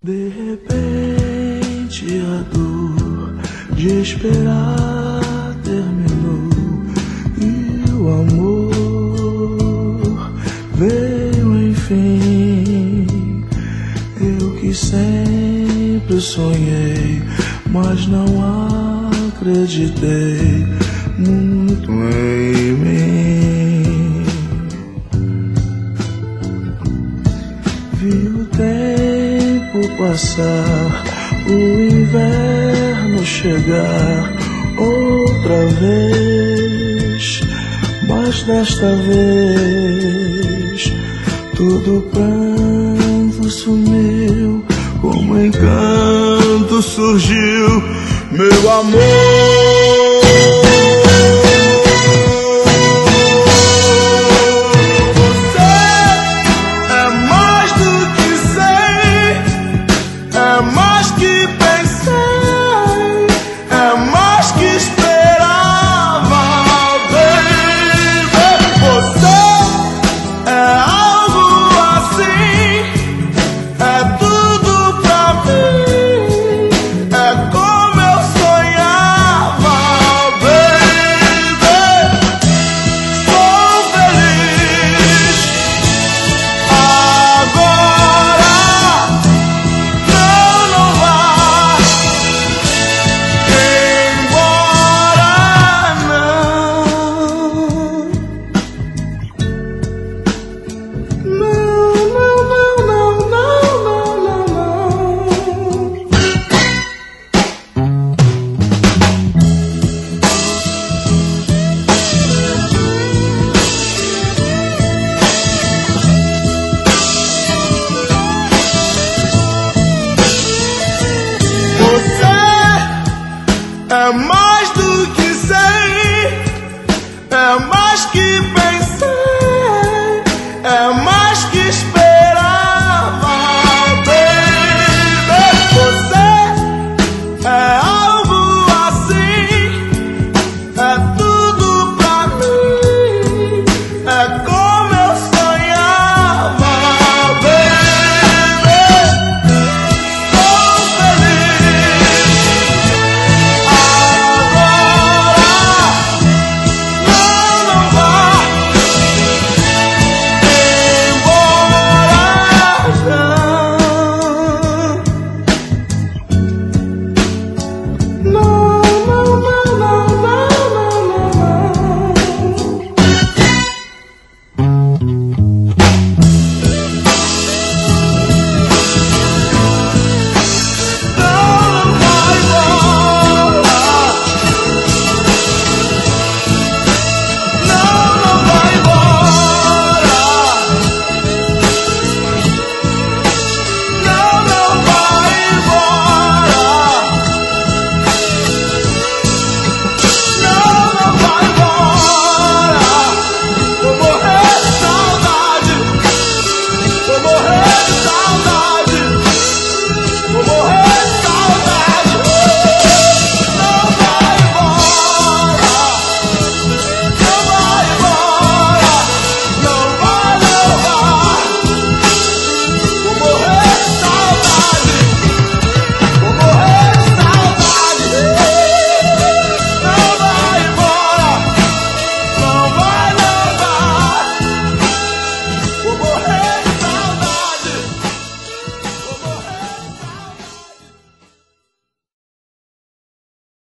De repente a dor de esperar terminou e o amor veio enfim. Eu que sempre sonhei, mas não acreditei muito em mim. Vi o tempo passar, o inverno chegar outra vez, mas desta vez todo pranto sumiu, como encanto surgiu meu amor.